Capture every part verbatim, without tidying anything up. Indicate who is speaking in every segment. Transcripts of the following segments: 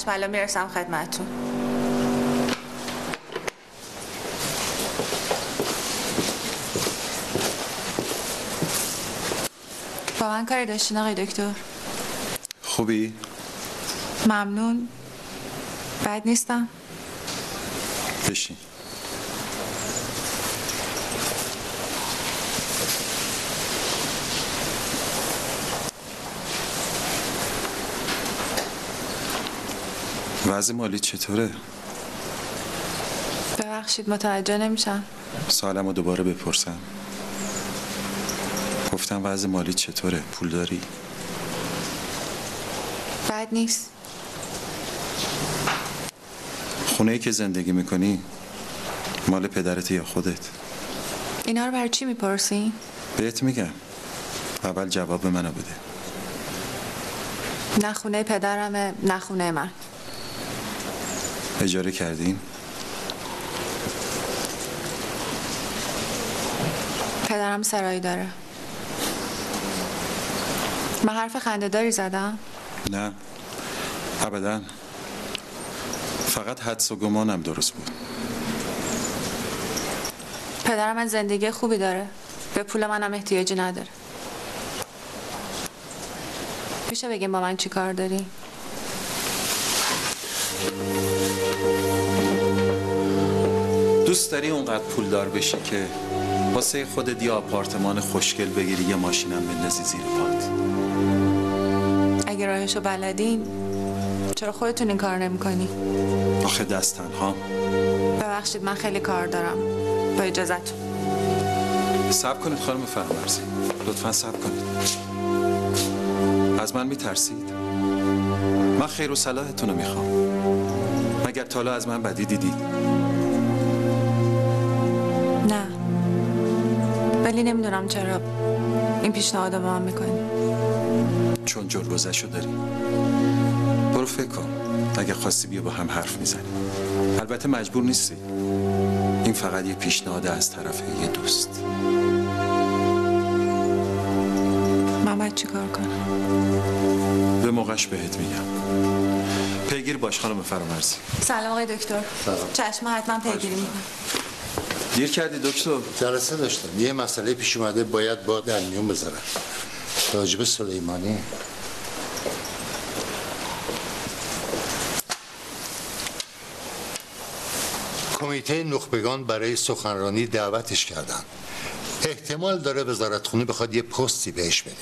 Speaker 1: چشم، الان میرسم خدمتتون. با من کاری داشتین آقای دکتر؟
Speaker 2: خوبی؟
Speaker 1: ممنون. بد نیستم.
Speaker 2: بشین. وضع مالی چطوره؟
Speaker 1: ببخشید متوجه نمیشم.
Speaker 2: سوالمو دوباره بپرسم. گفتم وضع مالی چطوره؟ پول داری؟
Speaker 1: بد نیست.
Speaker 2: خونه‌ای که زندگی میکنی مال پدرت یا خودت؟
Speaker 1: اینا رو برای چی میپرسین؟
Speaker 2: بهت میگم، اول جواب منو بده.
Speaker 1: نه خونه پدرمه نه خونه من.
Speaker 2: اجاره کردین؟
Speaker 1: پدرم سرایی داره. من حرف خنده‌داری زدم؟
Speaker 2: نه ابدا، فقط حدس و گمانم درست بود.
Speaker 1: پدرم من زندگی خوبی داره، به پول منم احتیاجی نداره. میشه بگیم با من چی کار داری؟
Speaker 2: دوست داری اونقدر پولدار بشی که واسه خودت یه آپارتمان خوشگل بگیری، یه ماشینم بندازی زیر پات؟
Speaker 1: اگه راهشو بلدین چرا خودتون این کار نمی‌کنی؟
Speaker 2: آخه دست تنها.
Speaker 1: ببخشید من خیلی کار دارم، با اجازهتون.
Speaker 2: صبر کنید خانم فرامرزی، لطفاً صبر کنید. از من میترسید؟ من خیر و صلاحتون رو میخوام. مگر تا حالا از من بدی دیدید؟
Speaker 1: نه، ولی نمیدونم چرا این پیشنهاد رو به من میکنی.
Speaker 2: چون جلوگذشت رو داری. برو فکر کن، اگه خواستی بیا با هم حرف میزنی. البته مجبور نیستی، این فقط یه پیشنهاد از طرف یه دوست.
Speaker 1: من باید چی کار کنم؟
Speaker 2: به موقعش بهت میگم. پیگیر باش خانم فرامرزی.
Speaker 1: سلام آقای دکتر.
Speaker 3: سلام.
Speaker 1: چشم حتما پیگیری میکنم.
Speaker 2: دیر کردی دکتر.
Speaker 3: جلسه داشتم، یه مسئله پیش اومده باید با در میون بذارم. راجب سلیمانی. کمیته نخبگان برای سخنرانی دعوتش کردن. احتمال داره وزارتخونه بخواد یه پستی بهش بده.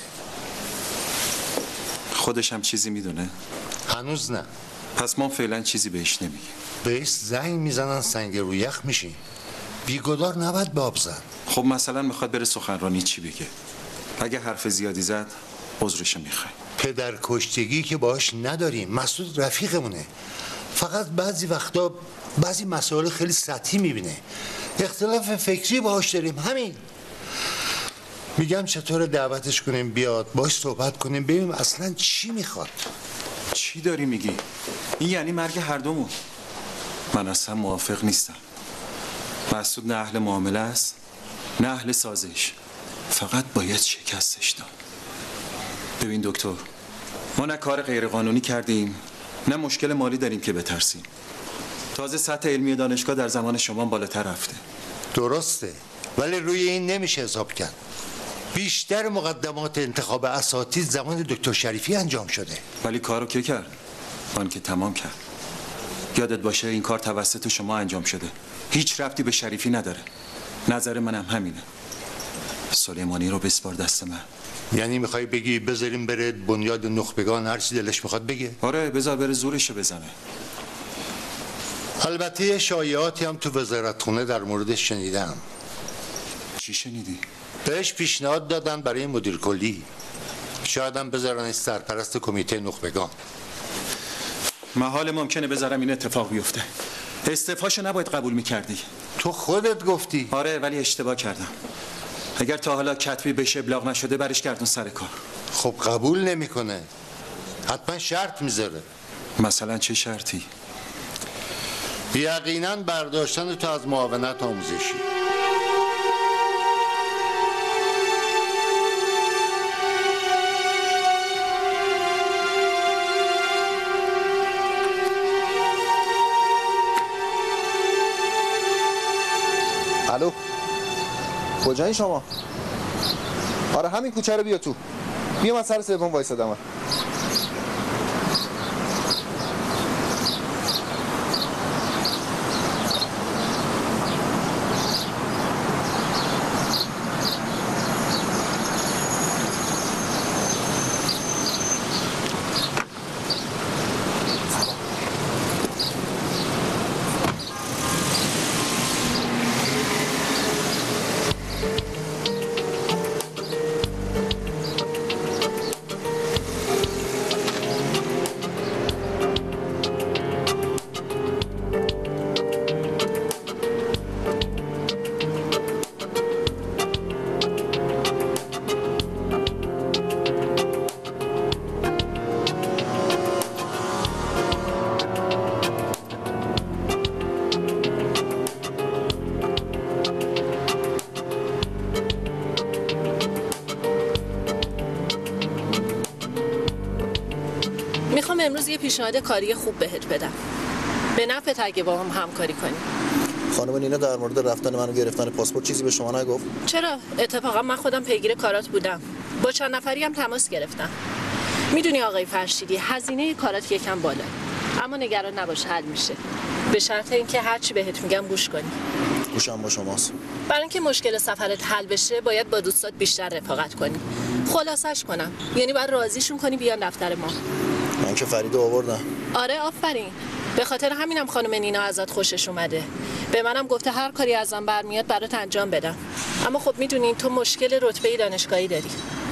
Speaker 2: خودش هم چیزی میدونه؟
Speaker 3: هنوز نه.
Speaker 2: پس ما فعلا چیزی بهش نمیگیم.
Speaker 3: بهش زنگ میزنن سنگ رو یخ میشی. بیگدار نباید به آب زن.
Speaker 2: خب مثلا میخواد بره سخنرانی چی بگه؟ اگه حرف زیادی زد عذرشو میخوایم.
Speaker 3: پدر کشتگی که باش نداریم، مسعود رفیقمونه. فقط بعضی وقتا بعضی مسائل خیلی سطحی میبینه. اختلاف فکری باهاش داریم، همین. میگم چطور دعوتش کنیم بیاد باش صحبت کنیم ببینیم اصلا چی میخواد.
Speaker 2: چی داری میگی؟ این یعنی مرگ هر دومون. من اصلا موافق نیستم. مسعود نه اهل معامله است نه اهل سازش، فقط باید شکستش داد. ببین دکتر، ما نه کار غیرقانونی کردیم نه مشکل مالی داریم که بترسیم. تازه سطح علمی دانشگاه در زمان شما بالاتر رفته.
Speaker 3: درسته، ولی روی این نمیشه حساب کرد. بیشتر مقدمات انتخاب اساتید زمان دکتر شریفی انجام شده.
Speaker 2: ولی کارو که کرد؟ آن که تمام کرد. یادت باشه این کار توسط شما انجام شده، هیچ ربطی به شریفی نداره. نظر منم همینه. سلیمانی رو بسپار دست من.
Speaker 3: یعنی میخوای بگی بذاریم بره بنیاد نخبگان هر چی دلش میخواد بگه؟
Speaker 2: آره بذار بره زورشو بزنه.
Speaker 3: البته شایعاتی هم تو وزارتخونه در موردش شنیدم.
Speaker 2: چی شنیدی؟
Speaker 3: بهش پیشنهاد دادن برای مدیر کلی، شاید هم بذارنش سرپرست کمیته نخبگان.
Speaker 2: محال ممکنه بذارم این اتفاق بیفته. استعفاشو نباید قبول میکردی.
Speaker 3: تو خودت گفتی.
Speaker 2: آره ولی اشتباه کردم. اگر تا حالا کتبی بهش ابلاغ نشده برش گردون سر کار.
Speaker 3: خب قبول نمیکنه، حتما شرط میذاره.
Speaker 2: مثلا چه شرطی؟
Speaker 3: یقینا برداشتن تو از معاونت آموزشی.
Speaker 4: کجایی شما؟ آره همین کوچه رو بیا تو. بیا من سر سوم وایسادم.
Speaker 5: میخوام امروز یه پیشنهاد کاری خوب بهت بدم. به نفعت اگه با هم همکاری کنی.
Speaker 4: خانم نینا در مورد رفتن منو گرفتن پاسپورت چیزی به شما نگفت؟
Speaker 5: چرا؟ اتفاقا من خودم پیگیر کارات بودم. با چند نفری هم تماس گرفتم. میدونی آقای فرشیدی هزینه کارات یکم بالا. اما نگران نباش حل میشه. به شرط اینکه هر چی بهت میگم گوش کنی.
Speaker 4: گوشم با شماست.
Speaker 5: برای اینکه مشکل سفرت حل بشه باید با دوستات بیشتر رفاقت کنی. خلاصش کنم. یعنی باید راضیشون کنی بیان دفتر ما.
Speaker 4: من که فریدو آوردم.
Speaker 5: آره آفرین. به خاطر همینم خانم نینا ازت خوشش اومده. به منم گفته هر کاری ازم برمیاد برات انجام بدم. اما خب میدونین تو مشکل رتبه دانشگاهی داری.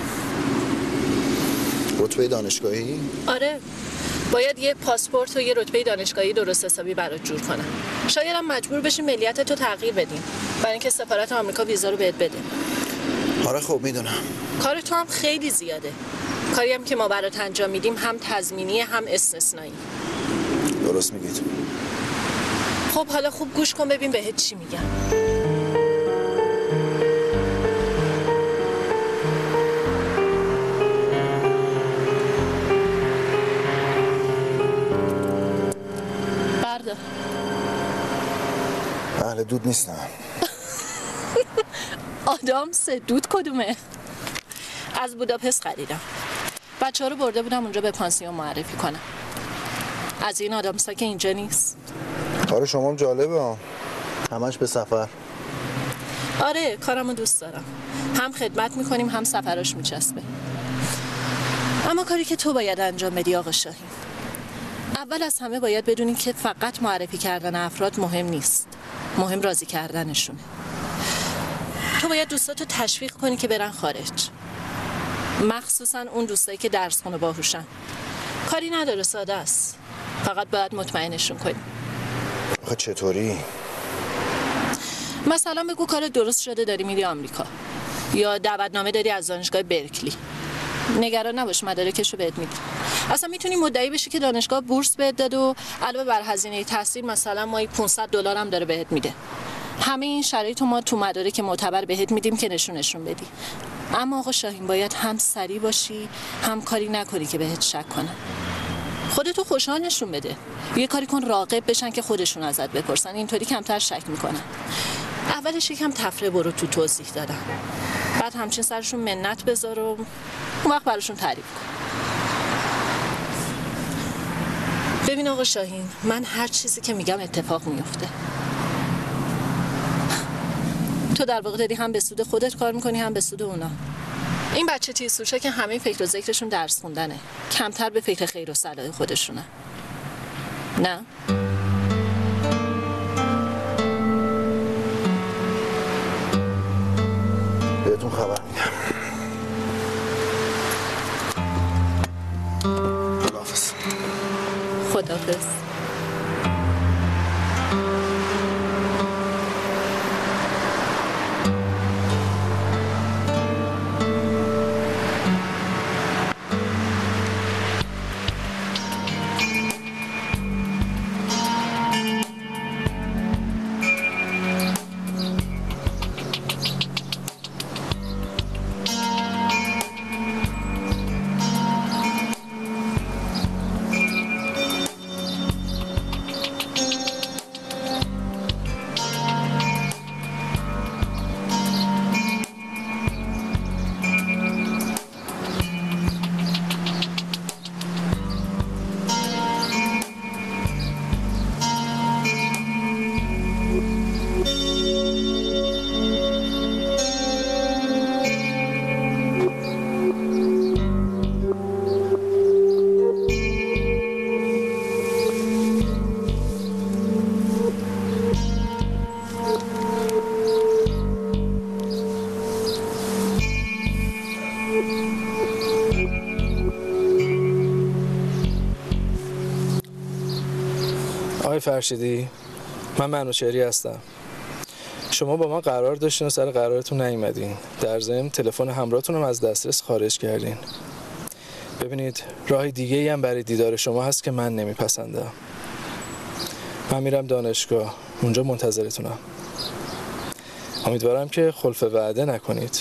Speaker 4: رتبه دانشگاهی؟
Speaker 5: آره. باید یه پاسپورت و یه رتبه دانشگاهی درست حسابی برات جور کنم. شاید هم مجبور بشی ملیتت رو تغییر بدیم. برای اینکه سفارت آمریکا ویزا رو بهت بده.
Speaker 4: آره خب میدونم.
Speaker 5: کار تو هم خیلی زیاده. کاری هم که ما برات انجام میدیم هم تضمینی هم استثنایی.
Speaker 4: درست میگید.
Speaker 5: خب حالا خوب گوش کن ببین بهت چی میگم. بردار.
Speaker 4: اهل دود نیستم.
Speaker 5: آدامس دود کدومه؟ از بوداپست خریدم. بچه ها رو برده بودم اونجا به پانسیون معرفی کنم. از این آدامسا که اینجا نیست.
Speaker 4: کار شما هم جالبه ها. همش به سفر.
Speaker 5: آره کارمو دوست دارم. هم خدمت میکنیم هم سفراش میچسبه. اما کاری که تو باید انجام بدی آقا شاهین، اول از همه باید بدونی که فقط معرفی کردن افراد مهم نیست. مهم راضی کردنشونه. تو باید دوستاتو تشویق کنی که برن خارج. مخصوصا اون دوستایی که درس خونه باهوشن. کاری نداره ساده است. فقط باید مطمئنشون کنی.
Speaker 4: آخه چطوری؟
Speaker 5: مثلا بگو کار درست شده داری میری آمریکا یا دعوتنامه داری از دانشگاه برکلی. نگران نباش مدارکشو بهت میدی. اصلا میتونی مدعی بشی که دانشگاه بورس بهت داد و علاوه بر هزینه تحصیل مثلا ماهی پانصد دلار هم داره بهت میده. همه این شرایط ما تو مدارک معتبر بهت میدیم که نشونشون بدی. اما آقا شاهین باید هم سری باشی هم کاری نکنی که بهت شک کنن. خودتو خوشحال نشون بده. یه کاری کن راغب بشن که خودشون ازت بپرسن. اینطوری کمتر شک میکنن. اولش یکم تفره برو تو توضیح دادن. بعد همچین سرشون منت بذار و اون وقت براشون تعریف کن. ببین آقا شاهین، من هر چیزی که میگم اتفاق میفته. تو در واقع داری هم به سود خودت کار میکنی هم به سود اونا. این بچه تیزهوشا که همه فکر و ذکرشون درس خوندنه، کمتر به فکر خیر و صلاح خودشونه. نه؟
Speaker 4: بهتون خبر میدم. خداحافظ.
Speaker 5: خداحافظ.
Speaker 6: فرشیدی، من منوچهری هستم. شما با ما قرار داشتین و سر قرارتون نیومدین. در ضمن تلفن همراهتون هم از دسترس خارج کردین. ببینید راه دیگه‌ای هم برای دیدار شما هست که من نمیپسندم. من میرم دانشگاه، اونجا منتظرتونم. امیدوارم که خلف وعده نکنید.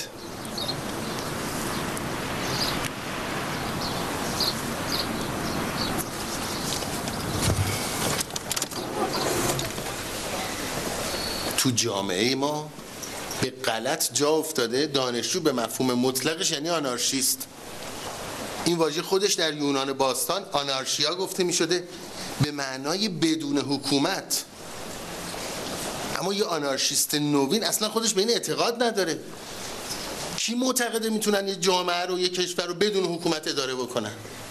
Speaker 7: تو جامعه ما به غلط جا افتاده دانشجو به مفهوم مطلقش یعنی آنارشیست. این واژه خودش در یونان باستان آنارشیا گفته می شده به معنای بدون حکومت. اما یه آنارشیست نوین اصلا خودش به این اعتقاد نداره. کی معتقده میتونن یه جامعه رو یه کشور رو بدون حکومت اداره بکنن؟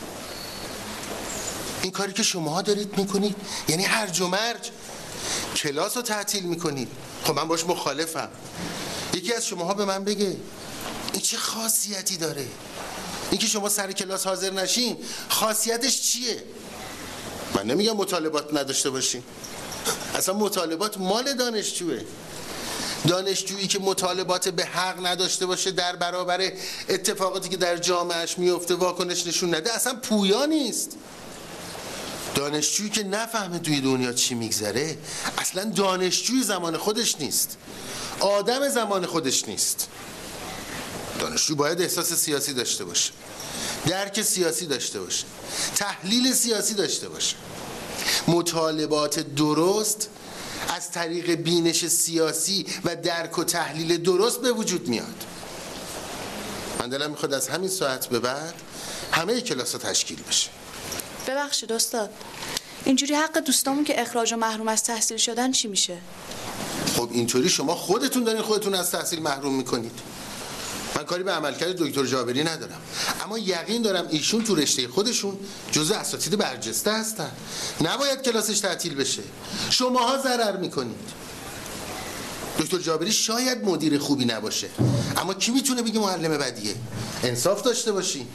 Speaker 7: این کاری که شماها دارید میکنید یعنی هرج و مرج، کلاس رو تعطیل میکنید. خب من باش مخالفم. یکی از شماها به من بگه این چه خاصیتی داره؟ این که شما سر کلاس حاضر نشین خاصیتش چیه؟ من نمیگم مطالبات نداشته باشین، اصلا مطالبات مال دانشجوه. دانشجویی که مطالبات به حق نداشته باشه در برابر اتفاقاتی که در جامعهش میفته واکنش نشون نده اصلا پویا نیست. دانشجویی که نفهمه توی دنیا چی میگذره اصلا دانشجوی زمان خودش نیست، آدم زمان خودش نیست. دانشجو باید احساس سیاسی داشته باشه، درک سیاسی داشته باشه، تحلیل سیاسی داشته باشه. مطالبات درست از طریق بینش سیاسی و درک و تحلیل درست به وجود میاد. من دلم میخواد از همین ساعت به بعد همه کلاس ها تشکیل بشه.
Speaker 8: ببخشید استاد، اینجوری حق دوستامون که اخراج و محروم از تحصیل شدن چی میشه؟
Speaker 7: خب اینطوری شما خودتون دارین خودتون از تحصیل محروم میکنید. من کاری به عملکرد دکتر جابری ندارم، اما یقین دارم ایشون تو رشته خودشون جزء اساتید برجسته هستن. نباید کلاسش تعطیل بشه. شماها ضرر میکنید. دکتر جابری شاید مدیر خوبی نباشه، اما کی میتونه بگه معلم بدیه؟ انصاف داشته باشی.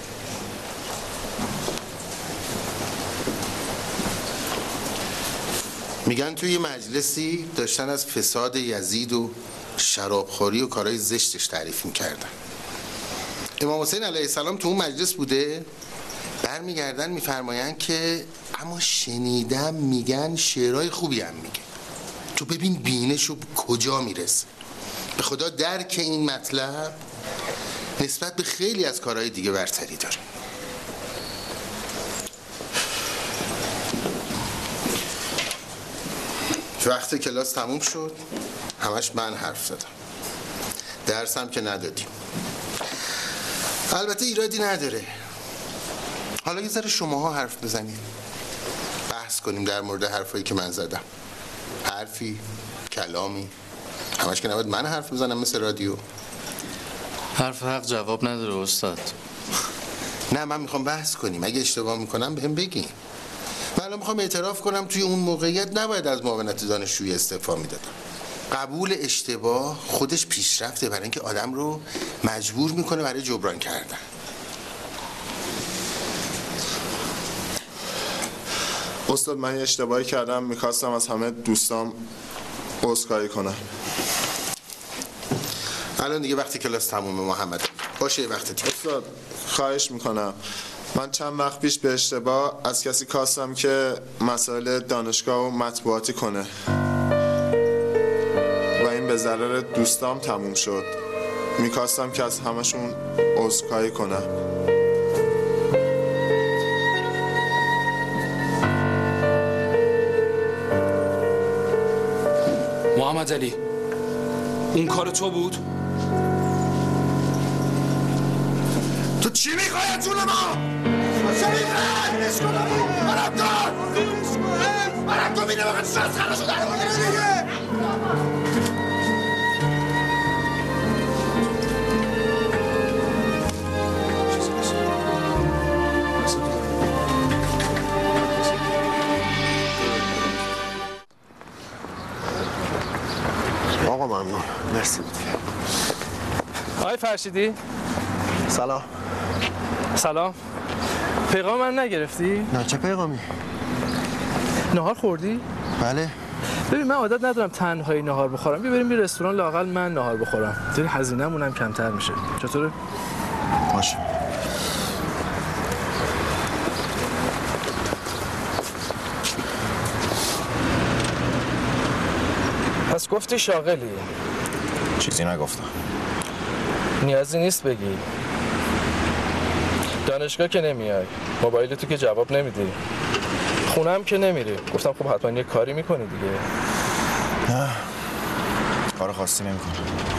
Speaker 7: میگن توی مجلسی داشتن از فساد یزید و شرابخوری و کارهای زشتش تعریف میکردن. امام حسین علیه السلام تو اون مجلس بوده، برمیگردن میفرمایند که اما شنیدم میگن شعرهای خوبی هم میگه. تو ببین بینشو کجا میرسه. به خدا درک این مطلب نسبت به خیلی از کارهای دیگه برتری داره. وقت کلاس تموم شد همش من حرف زدم، درسم که ندادیم. البته ایرادی نداره. حالا یه ذره شماها حرف بزنید، بحث کنیم در مورد حرفایی که من زدم. حرفی، کلامی، همش که نباید من حرف بزنم مثل رادیو.
Speaker 9: حرف حق جواب نداره استاد.
Speaker 7: نه من میخوام بحث کنیم، اگه اشتباه میکنم بهم بگین. من الان میخوام اعتراف کنم توی اون موقعیت نباید از معاونت دانشجویی استعفا میدادم. قبول اشتباه خودش پیشرفته برای اینکه آدم رو مجبور میکنه برای جبران کردن.
Speaker 10: استاد من یه اشتباهی کردم، میخواستم از همه دوستام عذرخواهی کنم.
Speaker 7: الان دیگه وقتی کلاس تمومه محمد، باشه وقت دیگه.
Speaker 10: استاد خواهش میکنم، من چند وقت پیش به اشتباه از کسی خواستم که مسائل دانشگاه و مطبوعاتی کنه و این به ضرر دوستام تموم شد. میخواستم که از همشون عذرخواهی کنم.
Speaker 11: محمد علی اون کار تو بود؟
Speaker 7: تو چی میخوای از جون ما؟ چی میخوای؟ بینش کنم منم دار منم تو بینه وقت شاید خراشو در بودی دیگه.
Speaker 3: آقا ممنون، مرسی.
Speaker 6: آقای فرشیدی؟
Speaker 4: سلام.
Speaker 6: سلام. پیغام من نگرفتی؟
Speaker 4: نه چه پیغامی؟
Speaker 6: نهار خوردی؟
Speaker 4: بله.
Speaker 6: ببین من عادت ندارم تنهایی نهار بخورم. بیا بریم یه رستوران لااقل من نهار بخورم. دیگه هزینه‌مون هم کمتر میشه. چطوره؟
Speaker 4: باشه.
Speaker 6: پس گفتی شاغلی؟
Speaker 4: چیزی نگفتم.
Speaker 6: نیازی نیست بگی. دانشگاه که نمیای، موبایلتو که جواب نمیدی، خونه هم که نمیری. گفتم خب حتما یه کاری میکنی دیگه.
Speaker 4: نه، کار خاصی نمیکنم.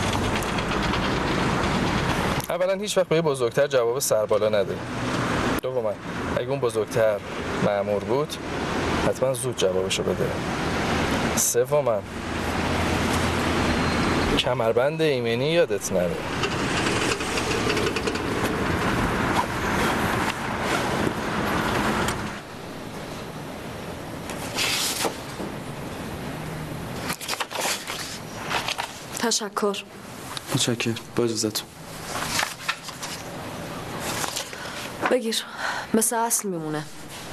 Speaker 6: اولا هیچ وقت به یه بزرگتر جواب سربالا نده. دوما اگه اون بزرگتر مأمور بود حتما زود جوابشو بده. سوما کمربند ایمنی یادت نره.
Speaker 12: تشکر.
Speaker 11: متشکرم. با اجازهتون.
Speaker 12: بگیر، مثل اصل میمونه.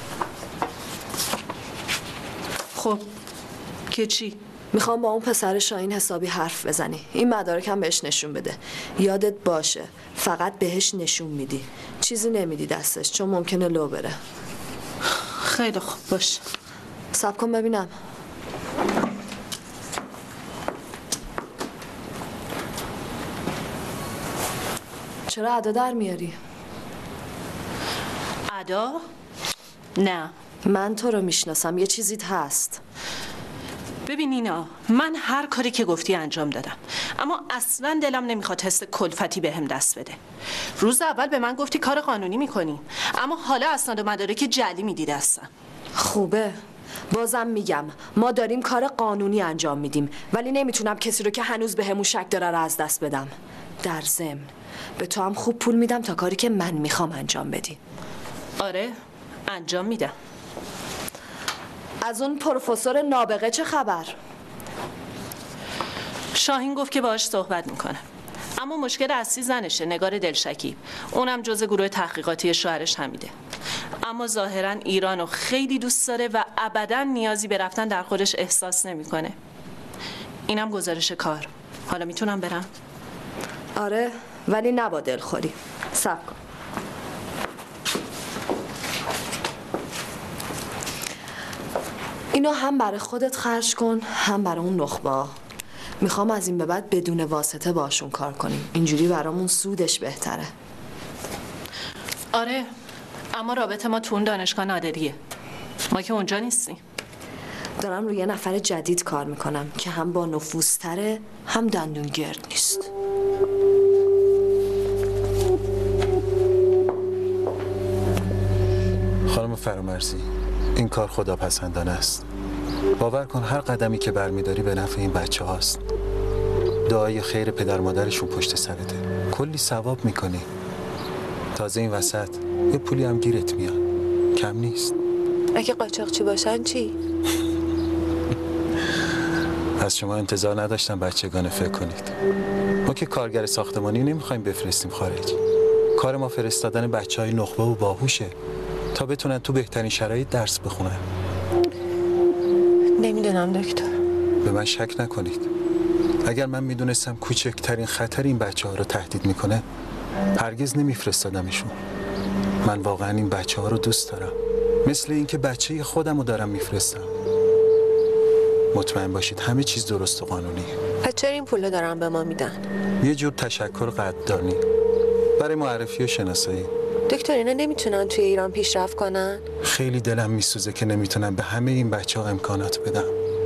Speaker 5: خب که چی؟
Speaker 12: میخوام با اون پسر شاهین حسابی حرف بزنی. این مدارکم بهش نشون بده. یادت باشه فقط بهش نشون میدی، چیزی نمیدی دستش، چون ممکنه لو بره.
Speaker 5: خیلی خوب باشه.
Speaker 12: صبر کن ببینم. چرا ادا در میاری؟
Speaker 5: ادا؟ نه.
Speaker 12: من تو رو میشناسم، یه چیزیت هست.
Speaker 5: ببین اینا، من هر کاری که گفتی انجام دادم، اما اصلا دلم نمیخواد حس کلفتی بهم دست بده. روز اول به من گفتی کار قانونی میکنی، اما حالا اسناد و مدارک جعلی میدی دستم.
Speaker 12: خوبه. بازم میگم ما داریم کار قانونی انجام میدیم، ولی نمیتونم کسی رو که هنوز بهمون شک داره رو از دست بدم. در ضمن به تو هم خوب پول میدم تا کاری که من میخوام انجام بدی.
Speaker 5: آره انجام میدم.
Speaker 12: از اون پروفسور نابغه چه خبر؟
Speaker 5: شاهین گفت که باهاش صحبت میکنه، اما مشکل اصلی زنشه، نگار دلشکیب. اونم جزء گروه تحقیقاتی شوهرش حمیده، اما ظاهرا ایرانو خیلی دوست داره و ابدا نیازی به رفتن در خودش احساس نمیکنه. اینم گزارش کار. حالا میتونم برم؟
Speaker 12: آره، ولی نبا دلخوری. صبر کن. اینو هم برای خودت خرج کن، هم برای اون نخبه. میخوام از این به بعد بدون واسطه باشون کار کنیم. اینجوری برامون سودش بهتره.
Speaker 5: آره، اما رابطه ما تو اون دانشگاه نادریه. ما که اونجا نیستیم.
Speaker 12: دارم روی یه نفر جدید کار میکنم که هم با نفوذتره هم دندون گرد نیست.
Speaker 2: خانم فرامرزی، این کار خداپسندانه است. باور کن هر قدمی که برمیداری به نفع این بچه هاست. دعای خیر پدر مادرشون پشت سرته. کلی ثواب میکنی. تازه این وسط یه پولی هم گیرت میاد. کم نیست.
Speaker 1: اگه قاچاقچی باشن چی؟
Speaker 2: از شما انتظار نداشتم بچگانه فکر کنید. ما که کارگر ساختمانی نمیخوایم بفرستیم خارج. کار ما فرستادن بچه های نخبه و باهوشه تا بتونن تو بهترین شرایط درس بخونن.
Speaker 1: نمیدونم دکتر.
Speaker 2: به من شک نکنید. اگر من میدونستم کوچکترین خطر این بچه ها رو تهدید میکنه هرگز نمیفرستادمشون. من واقعا این بچه ها رو دوست دارم، مثل اینکه بچه خودم رو دارم میفرستم. مطمئن باشید همه چیز درست و قانونیه.
Speaker 1: پس چرا این پول دارن به ما میدن؟
Speaker 2: یه جور تشکر قدردانی برای معرفی و شناسایی.
Speaker 1: دکتر اینا نمیتونن توی ایران پیشرفت کنن؟
Speaker 2: خیلی دلم میسوزه که نمیتونم به همه این بچه ها امکانات بدم.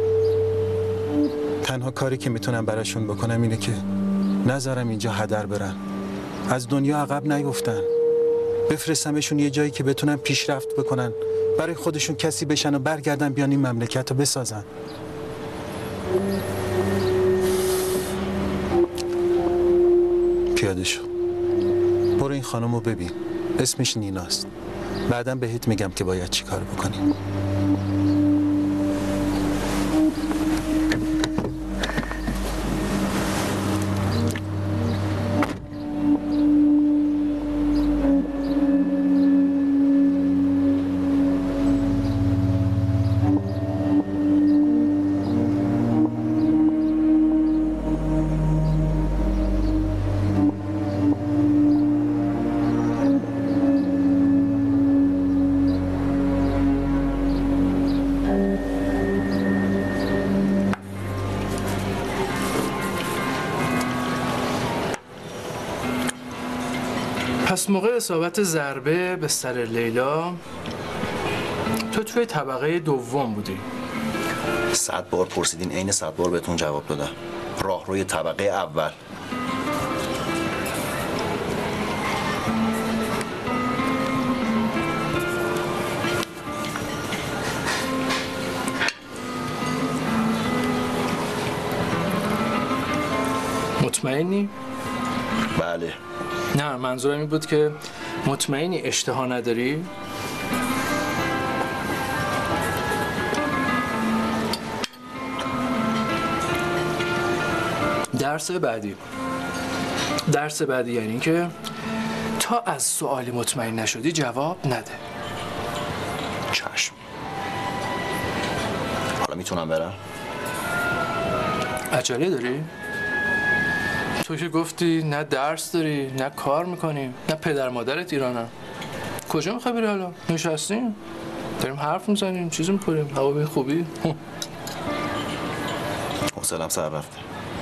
Speaker 2: تنها کاری که میتونم براشون بکنم اینه که نذارم اینجا هدر برن، از دنیا عقب نیفتن، بفرستمشون یه جایی که بتونن پیشرفت بکنن، برای خودشون کسی بشن و برگردن بیان این مملکت رو بسازن. پیاده شو، برو این خانم رو ببین، اسمش نیناست. بعدم بهت میگم که باید چی کار بکنیم.
Speaker 6: پس موقع اصابت ضربه به سر لیلا تو توی طبقه دوم بودی؟
Speaker 13: صد بار پرسیدین، عین صد بار بهتون جواب دادم. راهروی طبقه اول.
Speaker 6: مطمئنی؟
Speaker 13: بله.
Speaker 6: نه منظورم این بود که مطمئنی اشتها نداری؟ درس بعدی درس بعدی یعنی که تا از سوالی مطمئن نشدی جواب نده.
Speaker 13: چشم. حالا میتونم برم؟
Speaker 6: عجله داری؟ تو که گفتی نه درس داری، نه کار میکنیم، نه پدر مادرت ایرانن. کجا میخوای بری حالا؟ نشستیم داریم حرف میزنیم، چیزی میکنیم، هوا به خوبی.
Speaker 13: حوصله‌ام سر رفته.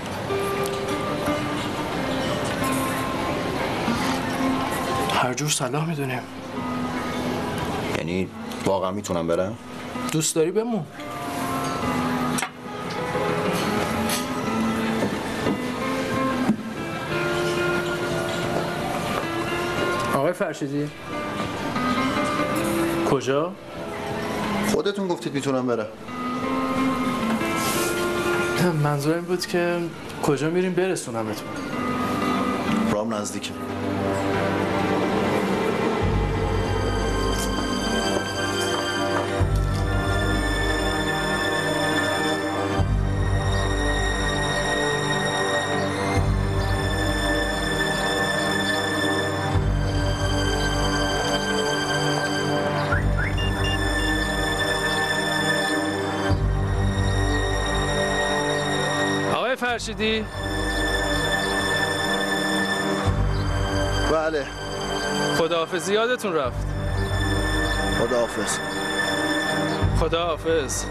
Speaker 6: هر جور صلاح میدونیم.
Speaker 13: یعنی واقعا میتونم برم؟
Speaker 6: دوست داری بمون. آقای فرشیدی کجا؟
Speaker 4: خودتون گفتید میتونم برم.
Speaker 6: منظور این بود که کجا میریم برسونمتون.
Speaker 13: رام نزدیکه.
Speaker 6: فرشیدی؟
Speaker 4: بله.
Speaker 6: خداحافظی یادتون رفت.
Speaker 4: خداحافظ.
Speaker 6: خداحافظ.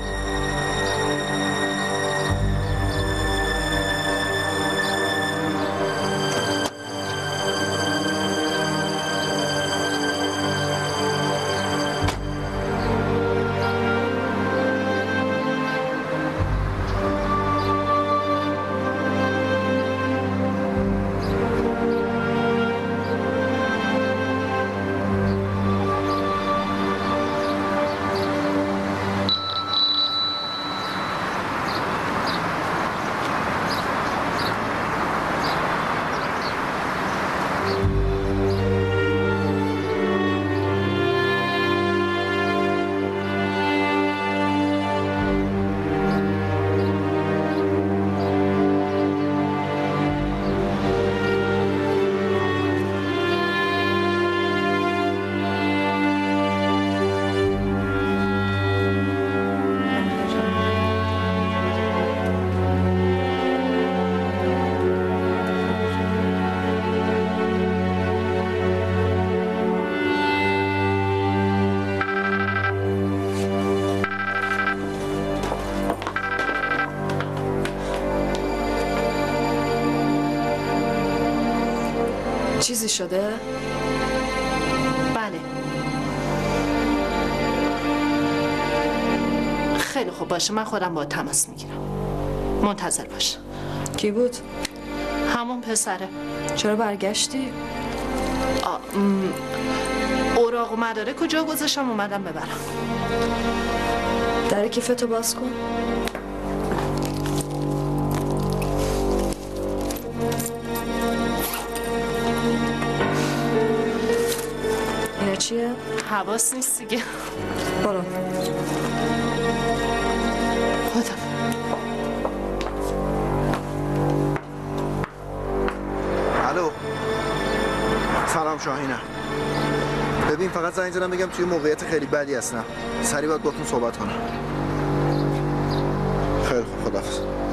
Speaker 12: چیزی شده؟
Speaker 5: بله. خیلی خوب باشه، من خودم با تماس میگیرم. منتظر باش.
Speaker 12: کی بود؟
Speaker 5: همون پسره.
Speaker 12: چرا برگشتی؟
Speaker 5: اوراق و مدارک کجا گذاشتم اومدم ببرم.
Speaker 12: در کیفتو باز کن. اینا چیه؟
Speaker 5: حواس نیست دیگه.
Speaker 12: برو.
Speaker 5: خدا.
Speaker 4: الو. سلام شاهینم. ببین فقط زنگ زدم بگم توی موقعیت خیلی بدی هستم. سریع باید باتون صحبت کنم. خیلی خوب، خداحافظ.